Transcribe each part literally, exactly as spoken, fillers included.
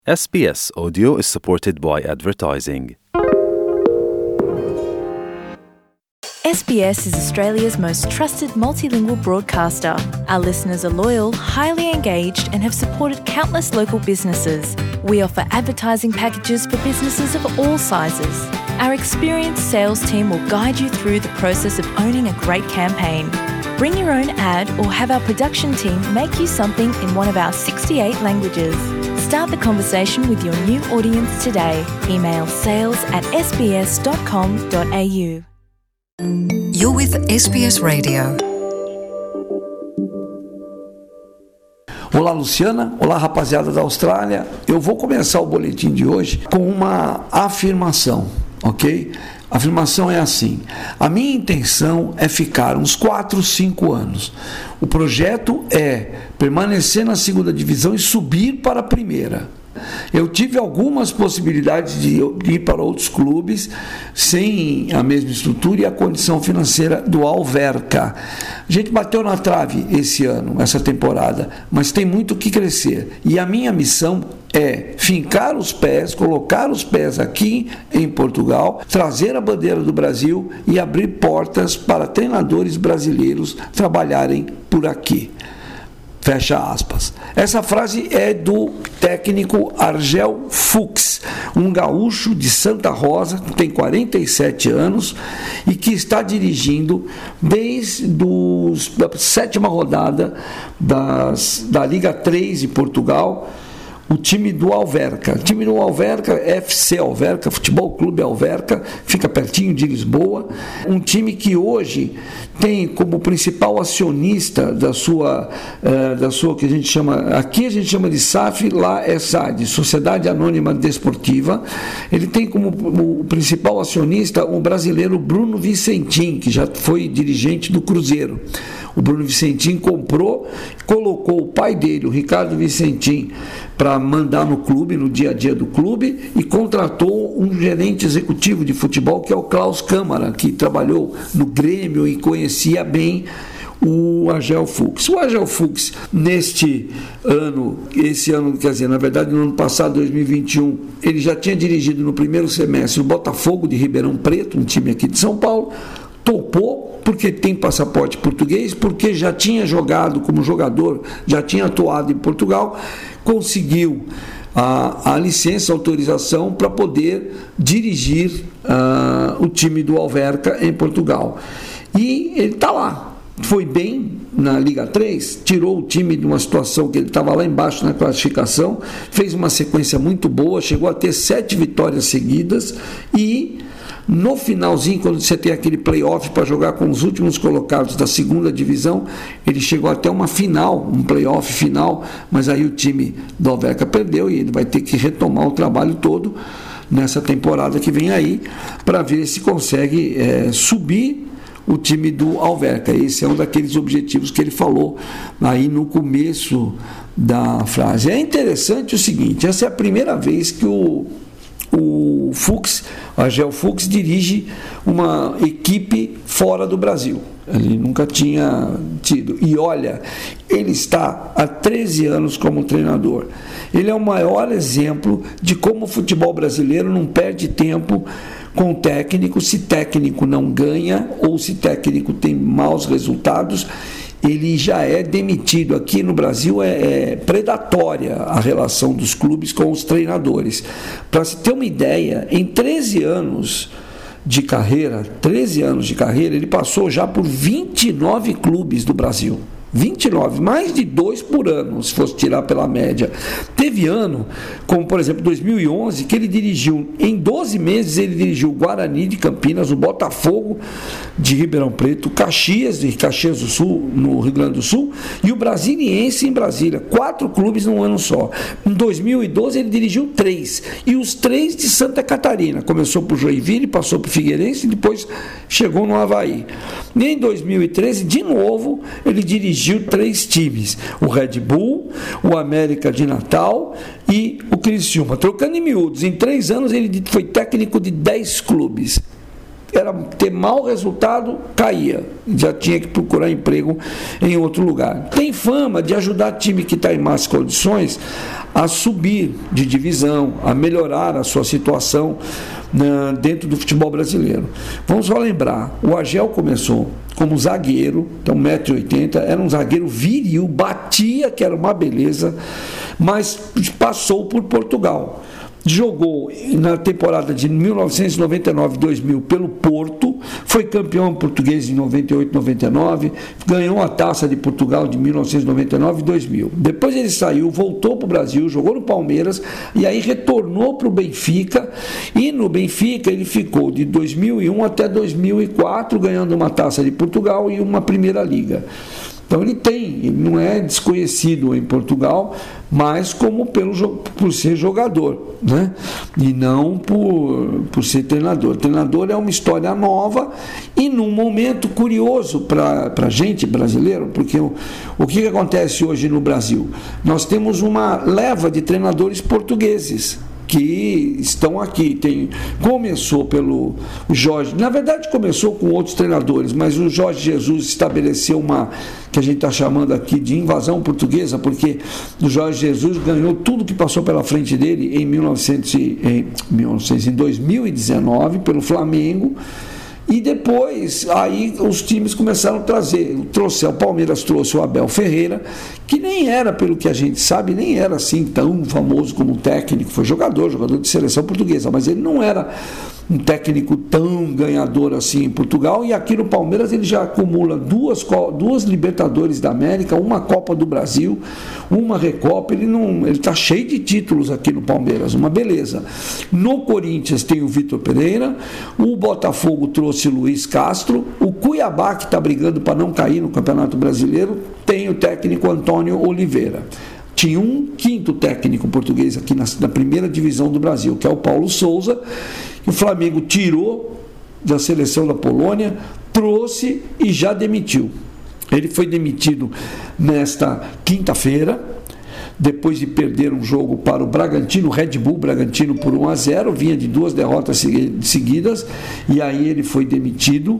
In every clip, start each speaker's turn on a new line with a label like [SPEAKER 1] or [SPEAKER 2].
[SPEAKER 1] S B S Audio is supported by advertising.
[SPEAKER 2] S B S is Australia's most trusted multilingual broadcaster. Our listeners are loyal, highly engaged, and have supported countless local businesses. We offer advertising packages for businesses of all sizes. Our experienced sales team will guide you through the process of owning a great campaign. Bring your own ad or have our production team make you something in one of our sixty-eight languages. Start the conversation with your new audience today. Email sales at s b s dot com dot a u.
[SPEAKER 3] You're with S B S Radio.
[SPEAKER 4] Olá, Luciana. Olá, rapaziada da Austrália. Eu vou começar o boletim de hoje com uma afirmação, ok? A afirmação é assim: a minha intenção é ficar uns quatro, cinco anos. O projeto é permanecer na segunda divisão e subir para a primeira. Eu tive algumas possibilidades de ir para outros clubes sem a mesma estrutura e a condição financeira do Alverca. A gente bateu na trave esse ano, essa temporada, mas tem muito o que crescer. E a minha missão é fincar os pés, colocar os pés aqui em Portugal, trazer a bandeira do Brasil e abrir portas para treinadores brasileiros trabalharem por aqui. Fecha aspas. Essa frase é do técnico Argel Fuchs, um gaúcho de Santa Rosa, que tem quarenta e sete anos e que está dirigindo desde dos, a sétima rodada das, da Liga três de Portugal, o time do Alverca. O time do Alverca, F C Alverca, Futebol Clube Alverca, fica pertinho de Lisboa. Um time que hoje tem como principal acionista da sua, uh, da sua que a gente chama, aqui a gente chama de S A F, lá é S A D, Sociedade Anônima Desportiva. Ele tem como o principal acionista o brasileiro Bruno Vicentim, que já foi dirigente do Cruzeiro. O Bruno Vicentim comprou, colocou o pai dele, o Ricardo Vicentim, para mandar no clube, no dia a dia do clube, e contratou um gerente executivo de futebol, que é o Klaus Câmara, que trabalhou no Grêmio e conhecia bem o Argel Fuchs. O Argel Fuchs, neste ano, esse ano, quer dizer, na verdade, no ano passado, dois mil e vinte e um, ele já tinha dirigido no primeiro semestre o Botafogo de Ribeirão Preto, um time aqui de São Paulo, topou porque tem passaporte português, porque já tinha jogado como jogador, já tinha atuado em Portugal, conseguiu a, a licença, a autorização para poder dirigir uh, o time do Alverca em Portugal. E ele está lá, foi bem na Liga três, tirou o time de uma situação que ele estava lá embaixo na classificação, fez uma sequência muito boa, chegou a ter sete vitórias seguidas e no finalzinho, quando você tem aquele playoff para jogar com os últimos colocados da segunda divisão, ele chegou até uma final, um playoff final, mas aí o time do Alverca perdeu e ele vai ter que retomar o trabalho todo nessa temporada que vem aí, para ver se consegue é, subir o time do Alverca. Esse é um daqueles objetivos que ele falou aí no começo da frase. É interessante o seguinte: essa é a primeira vez que o O Fuchs, o Argel Fuchs, dirige uma equipe fora do Brasil. Ele nunca tinha tido. E olha, ele está há treze anos como treinador. Ele é o maior exemplo de como o futebol brasileiro não perde tempo com técnico, se técnico não ganha ou se técnico tem maus resultados. Ele já é demitido. Aqui no Brasil é, é predatória a relação dos clubes com os treinadores. Para se ter uma ideia, em treze anos de carreira, treze anos de carreira, ele passou já por vinte e nove clubes do Brasil. vinte e nove, mais de dois por ano, se fosse tirar pela média. Teve ano, como por exemplo dois mil e onze, que ele dirigiu, em doze meses ele dirigiu o Guarani de Campinas, o Botafogo de Ribeirão Preto, o Caxias de Caxias do Sul, no Rio Grande do Sul, e o Brasiliense em Brasília. Quatro clubes num ano só. Em dois mil e doze ele dirigiu três, e os três de Santa Catarina. Começou por Joinville, passou por Figueirense e depois chegou no Avaí. E em dois mil e treze, de novo, ele dirigiu três times: o Red Bull, o América de Natal e o Criciúma. Trocando em miúdos, em três anos ele foi técnico de dez clubes. era ter mau resultado, caía, já tinha que procurar emprego em outro lugar. Tem fama de ajudar time que está em más condições a subir de divisão, a melhorar a sua situação na, dentro do futebol brasileiro. Vamos só lembrar, o Argel começou como zagueiro, então um metro e oitenta, era um zagueiro viril, batia, que era uma beleza, mas passou por Portugal. Jogou na temporada de mil novecentos e noventa e nove a dois mil pelo Porto, foi campeão português em noventa e oito, noventa e nove, ganhou a Taça de Portugal de mil novecentos e noventa e nove e dois mil. Depois ele saiu, voltou para o Brasil, jogou no Palmeiras e aí retornou para o Benfica, e no Benfica ele ficou de dois mil e um até dois mil e quatro, ganhando uma Taça de Portugal e uma Primeira Liga. Então ele tem, ele não é desconhecido em Portugal, mas como pelo, por ser jogador, né? E não por, por ser treinador. Treinador é uma história nova e num momento curioso para a gente brasileiro, porque o, o que acontece hoje no Brasil? Nós temos uma leva de treinadores portugueses que estão aqui. Tem, começou pelo Jorge, na verdade começou com outros treinadores, mas o Jorge Jesus estabeleceu uma, que a gente está chamando aqui de invasão portuguesa, porque o Jorge Jesus ganhou tudo que passou pela frente dele em, mil e novecentos, em, mil e novecentos, em dois mil e dezenove pelo Flamengo. E depois, aí os times começaram a trazer, trouxe, o Palmeiras trouxe o Abel Ferreira, que nem era, pelo que a gente sabe, nem era assim tão famoso como técnico, foi jogador, jogador de seleção portuguesa, mas ele não era um técnico tão ganhador assim em Portugal, e aqui no Palmeiras ele já acumula duas, duas Libertadores da América, uma Copa do Brasil, uma Recopa, ele não, ele está cheio de títulos aqui no Palmeiras, uma beleza. No Corinthians tem o Vitor Pereira, o Botafogo trouxe o Luiz Castro, o Cuiabá, que está brigando para não cair no Campeonato Brasileiro, tem o técnico Antônio Oliveira. Tinha um quinto técnico português aqui na, na primeira divisão do Brasil, que é o Paulo Souza, que o Flamengo tirou da seleção da Polônia, trouxe e já demitiu. Ele foi demitido nesta quinta-feira, depois de perder um jogo para o Bragantino, Red Bull Bragantino por um a zero, vinha de duas derrotas seguidas, e aí ele foi demitido,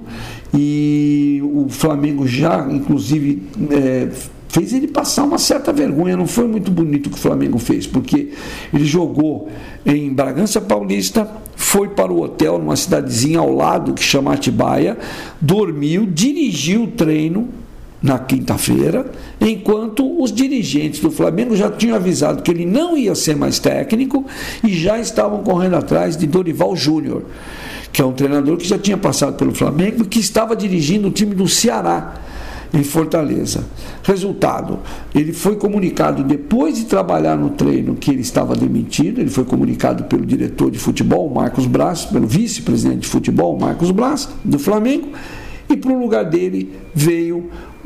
[SPEAKER 4] e o Flamengo já, inclusive, é, fez ele passar uma certa vergonha. Não foi muito bonito o que o Flamengo fez, porque ele jogou em Bragança Paulista, foi para o hotel numa cidadezinha ao lado que chama Atibaia, dormiu, dirigiu o treino na quinta-feira, enquanto os dirigentes do Flamengo já tinham avisado que ele não ia ser mais técnico e já estavam correndo atrás de Dorival Júnior, que é um treinador que já tinha passado pelo Flamengo e que estava dirigindo o time do Ceará em Fortaleza. Resultado, ele foi comunicado depois de trabalhar no treino que ele estava demitido. Ele foi comunicado pelo diretor de futebol, Marcos Braz, pelo vice-presidente de futebol, Marcos Braz, do Flamengo, e para o lugar dele veio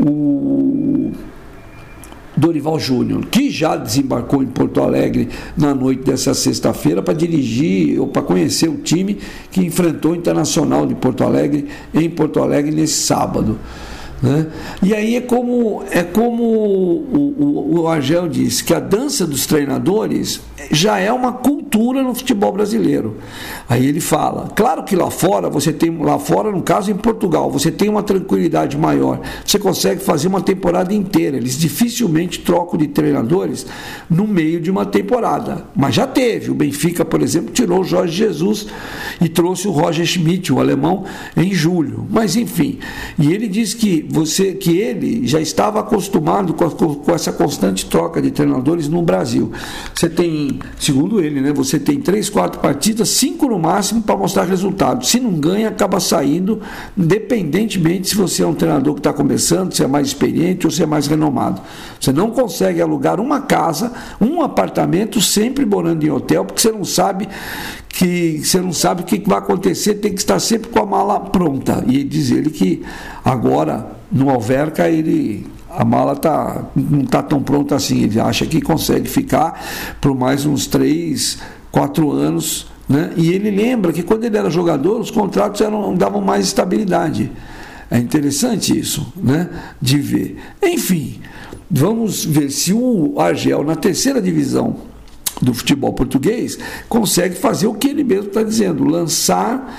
[SPEAKER 4] o Dorival Júnior, que já desembarcou em Porto Alegre na noite dessa sexta-feira para dirigir ou para conhecer o time que enfrentou o Internacional de Porto Alegre em Porto Alegre nesse sábado. Né? E aí é como, é como o, o, o Argel disse, que a dança dos treinadores já é uma cultura no futebol brasileiro. Aí ele fala, claro que lá fora, você tem, lá fora, no caso em Portugal, você tem uma tranquilidade maior, você consegue fazer uma temporada inteira, eles dificilmente trocam de treinadores no meio de uma temporada, mas já teve. O Benfica, por exemplo, tirou o Jorge Jesus e trouxe o Roger Schmidt, o alemão, em julho, mas enfim. E ele diz que Você, que ele já estava acostumado com, a, com essa constante troca de treinadores no Brasil. Você tem, segundo ele, né, você tem três, quatro partidas, cinco no máximo para mostrar resultado. Se não ganha, acaba saindo, independentemente se você é um treinador que está começando, se é mais experiente ou se é mais renomado. Você não consegue alugar uma casa, um apartamento, sempre morando em hotel, porque você não sabe que você não sabe o que vai acontecer, tem que estar sempre com a mala pronta. E diz ele que agora no Alverca ele, a mala tá, não está tão pronta assim, ele acha que consegue ficar por mais uns três, quatro anos, né? E ele lembra que quando ele era jogador, os contratos eram, davam mais estabilidade. É interessante isso, né? De ver. Enfim, vamos ver se o Argel, na terceira divisão do futebol português, consegue fazer o que ele mesmo está dizendo, lançar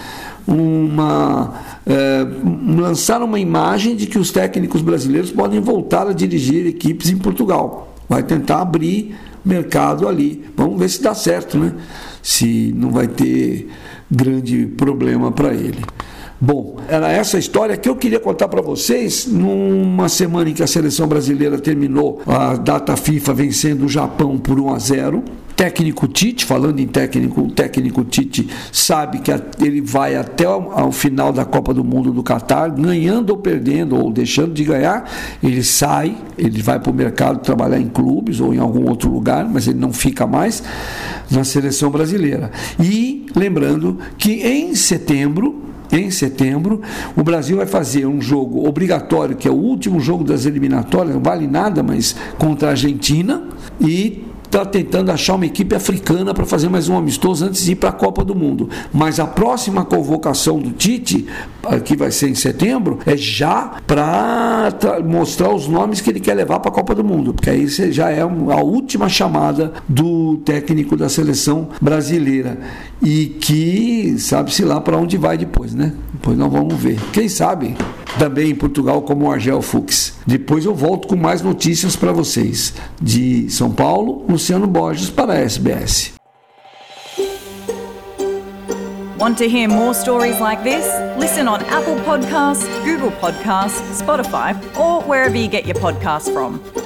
[SPEAKER 4] uma é, lançaram uma imagem de que os técnicos brasileiros podem voltar a dirigir equipes em Portugal. Vai tentar abrir mercado ali. Vamos ver se dá certo, né? Se não vai ter grande problema para ele. Bom, era essa história que eu queria contar para vocês numa semana em que a seleção brasileira terminou a data FIFA vencendo o Japão por um a zero. Técnico Tite, falando em técnico, o técnico Tite sabe que ele vai até ao final da Copa do Mundo do Catar, ganhando ou perdendo, ou deixando de ganhar, ele sai, ele vai para o mercado trabalhar em clubes ou em algum outro lugar, mas ele não fica mais na seleção brasileira. E lembrando que em setembro, Em setembro, o Brasil vai fazer um jogo obrigatório, que é o último jogo das eliminatórias, não vale nada, mas contra a Argentina, e está tentando achar uma equipe africana para fazer mais um amistoso antes de ir para a Copa do Mundo. Mas a próxima convocação do Tite, que vai ser em setembro, é já para mostrar os nomes que ele quer levar para a Copa do Mundo, porque aí já é a última chamada do técnico da seleção brasileira, e que sabe-se lá para onde vai depois, né? Depois nós vamos ver. Quem sabe também em Portugal, como o Argel Fuchs. Depois eu volto com mais notícias para vocês. De São Paulo, Luciano Borges para a S B S.
[SPEAKER 5] Want to hear more stories like this? Listen on Apple Podcasts, Google Podcasts, Spotify, or wherever you get your podcasts from.